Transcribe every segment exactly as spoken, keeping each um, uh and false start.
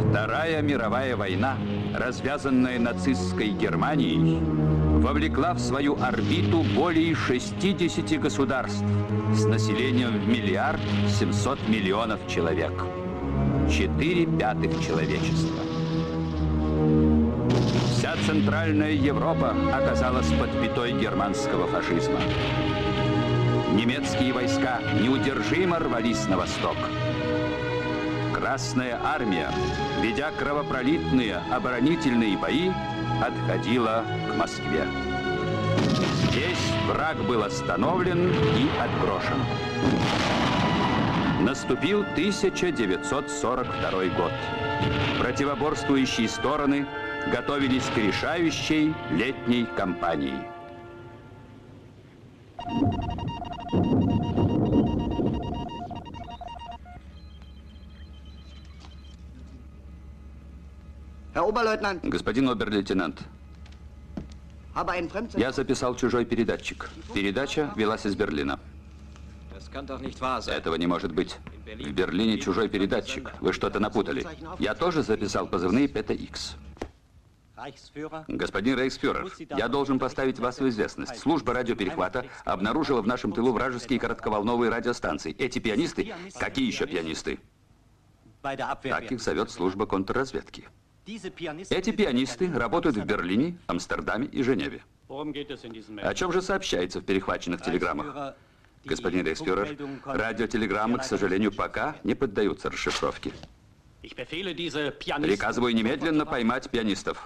Вторая мировая война, развязанная нацистской Германией, вовлекла в свою орбиту более шестидесяти государств с населением в миллиард семьсот миллионов человек. Четыре пятых человечества. Вся Центральная Европа оказалась под пятой германского фашизма. Немецкие войска неудержимо рвались на восток. Красная армия, ведя кровопролитные оборонительные бои, отходила к Москве. Здесь враг был остановлен и отброшен. Наступил тысяча девятьсот сорок второй год. Противоборствующие стороны готовились к решающей летней кампании. Господин обер-лейтенант, я записал чужой передатчик. Передача велась из Берлина. Этого не может быть. В Берлине чужой передатчик. Вы что-то напутали. Я тоже записал позывные Пета-Икс. Господин рейхсфюрер, я должен поставить вас в известность. Служба радиоперехвата обнаружила в нашем тылу вражеские коротковолновые радиостанции. Эти пианисты... Какие еще пианисты? Так их зовет служба контрразведки. Эти пианисты работают в Берлине, Амстердаме и Женеве. О чем же сообщается в перехваченных телеграммах? Господин рейхсфюрер, радиотелеграммы, к сожалению, пока не поддаются расшифровке. Приказываю немедленно поймать пианистов.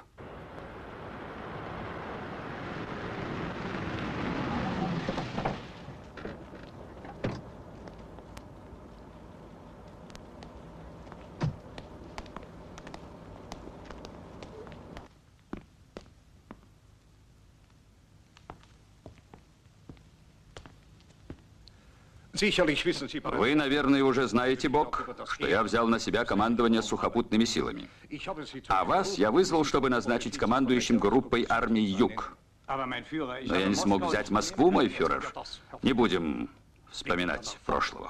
Вы, наверное, уже знаете, Бог, что я взял на себя командование сухопутными силами. А вас я вызвал, чтобы назначить командующим группой армии Юг. Но я не смог взять Москву, мой фюрер. Не будем вспоминать прошлого.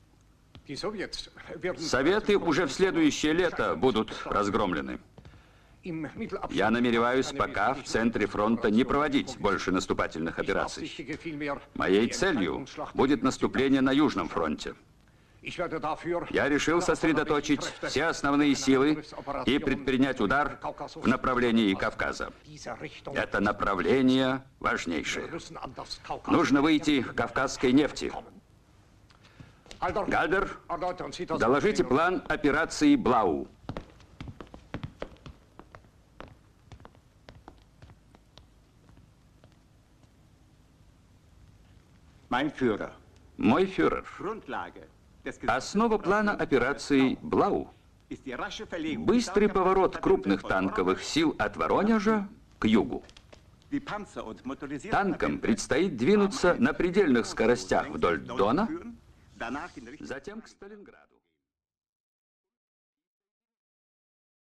Советы уже в следующее лето будут разгромлены. Я намереваюсь пока в центре фронта не проводить больше наступательных операций. Моей целью будет наступление на Южном фронте. Я решил сосредоточить все основные силы и предпринять удар в направлении Кавказа. Это направление важнейшее. Нужно выйти к кавказской нефти. Гальдер, доложите план операции «Блау». Мой фюрер, основа плана операции «Блау» – быстрый поворот крупных танковых сил от Воронежа к югу. Танкам предстоит двинуться на предельных скоростях вдоль Дона, затем к Сталинграду.